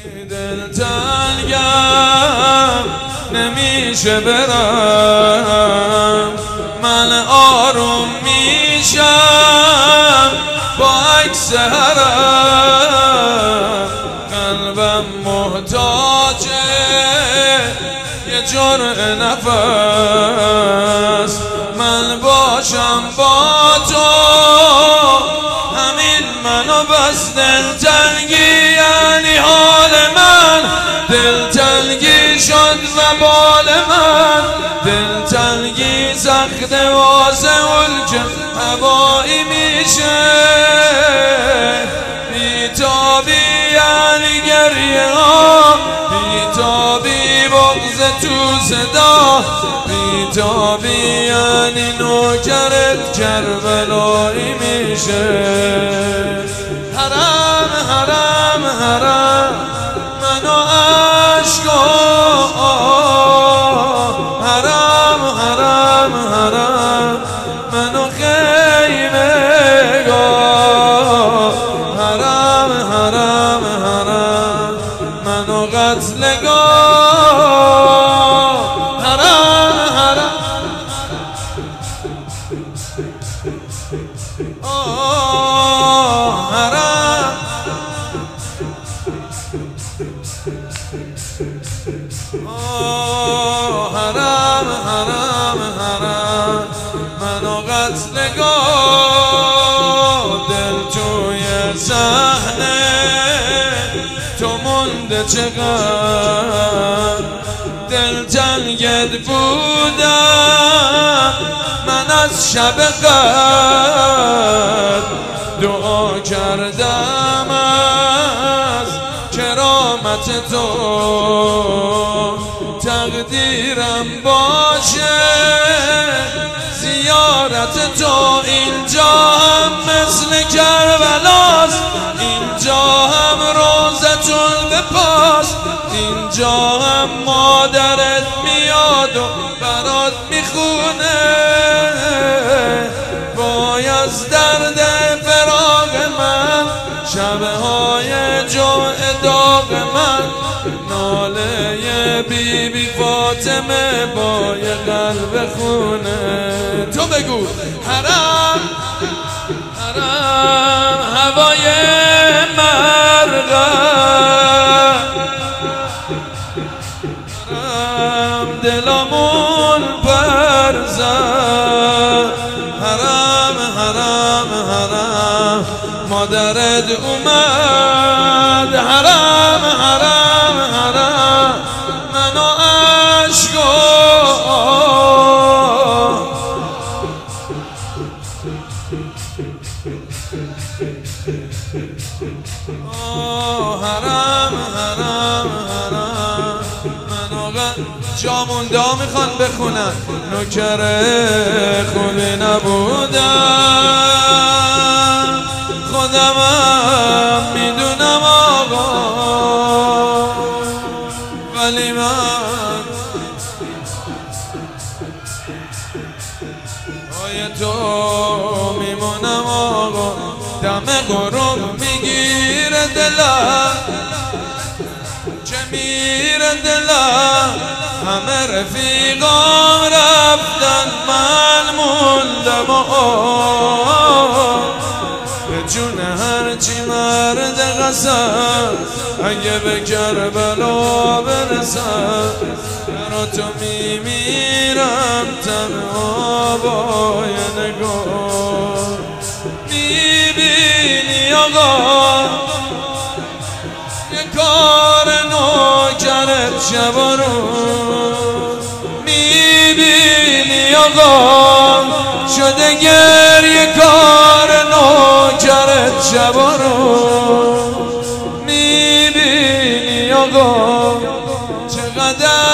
دل تنگم نمیشه برم، من آروم میشم با عکس حرم. قلبم محتاجه یه جرعه نفس، من باشم با تو همین منو بس. دلتنگی یعنی حال من، دلتنگی شد وبال من، دلتنگی سخت واسه اولجه هوایی میشه. بیتابی یعنی گریه ها، بیتابی بغض تو صدا، بیتابی یعنی نوکرت کربلایی میشه. حرم حرم حرم منو عشقا، حرم حرم حرم منو خیمه گا، حرم حرم حرم منو قتل گا، حرم حرم حرم حرم حرم حرم منو قتل گا. دل توی صحنه تو مونده چقدر، دل تنگت بودم من از شب قدر، دعا کردم از کرامت تو تقدیرم باشه زیارت تو. اینجا هم مثل کربلاست، اینجا هم روزتون بپاس، اینجا هم مادرت میاد و برات میخونه وای از درد فراق من. شبهای جمعه داغ من، ناله بی بی فاطمه با یه قلب خونه. تو بگو حرم حرم هوای مرغم، حرم دلمون پرزد، حرم حرم حرم مادرت اومد، حرم حرم حرم منو عشقا. حرم حرم حرم منو جامون دا میخوان بخونن. نوکره خوبی نبودم خودمم میدونم آقا، ولی من پای تو میمونم آقا. دم غروب میگیره دلم چه میره دلم، همه رفیقام رفتن من موندم به جون هرچی مرد قسم اگه به کربلا برسم. برا تو میمیرم تنها با یه نگاه. میبینی آقا یه کار نوکرت شب و روز، میبینی آقا شده گریه کار نوکرت شب و روز، میبینی آقا چقدر